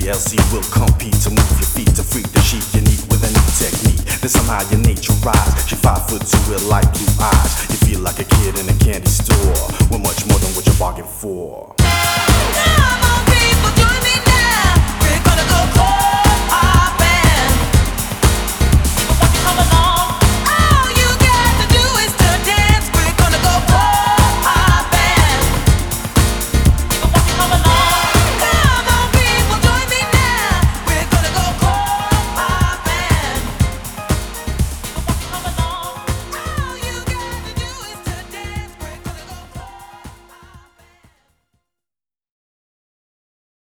TLC will compete to move your feet to freak the sheep you need with a new technique. Then somehow your nature rise. She 5'2" with light blue eyes. You feel like a kid in a candy store with much more than what you bargained for.